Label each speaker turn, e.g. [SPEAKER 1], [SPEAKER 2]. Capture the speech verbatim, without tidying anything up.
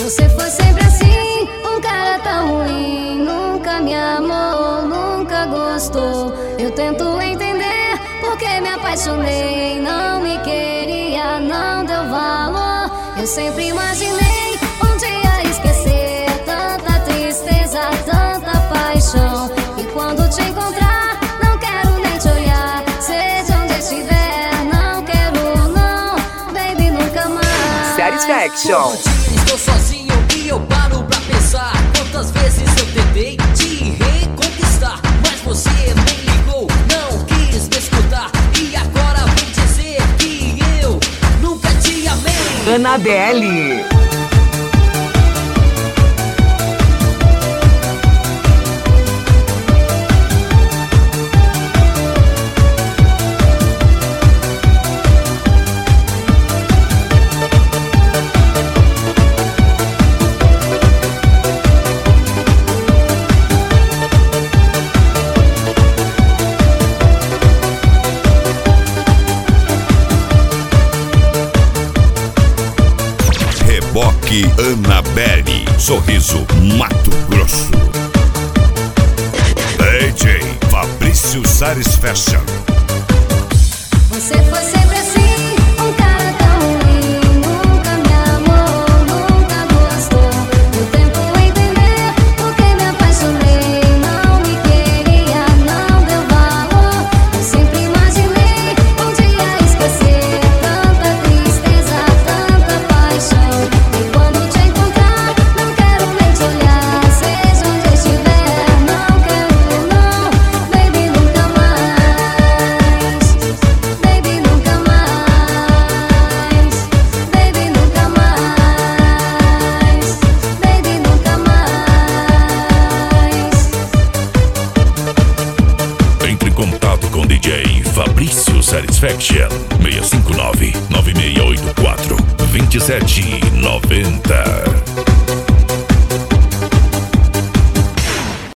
[SPEAKER 1] Você foi sempre assim, um cara tão ruim. Nunca me amou, nunca gostou. Eu tento entender porque me apaixonei. Não me queria, não deu valor. Eu sempre imaginei um dia esquecer tanta tristeza, tanta paixão. E quando te encontrar, não quero nem te olhar. Seja onde estiver, não quero não, baby, nunca mais.
[SPEAKER 2] Satisfaction.
[SPEAKER 3] Estou sozinho e eu paro pra pensar quantas vezes eu tentei te reconquistar, mas você nem ligou, não quis me escutar. E agora vem dizer que eu nunca te amei.
[SPEAKER 2] Annabelle.
[SPEAKER 4] Reboque Annabelle, Sorriso, Mato Grosso. D J Fabrício Satisfaction.
[SPEAKER 1] Você foi sempre assim, um cara tão ruim. Nunca me amou, nunca gostou. Eu tento entender porque me apaixonei. Não me queria, não deu valor. Eu sempre imaginei um dia esquecer tanta tristeza, tanta paixão. E quando te encontrar, não quero nem te olhar. Seja onde estiver, não quero não, baby, nunca mais. Baby, nunca mais. Baby, nunca mais. Baby, nunca mais.
[SPEAKER 4] Entre em contato com D J Fabrício Satisfaction. seis cinco nove, nove seis oito quatro, dois sete nove zero.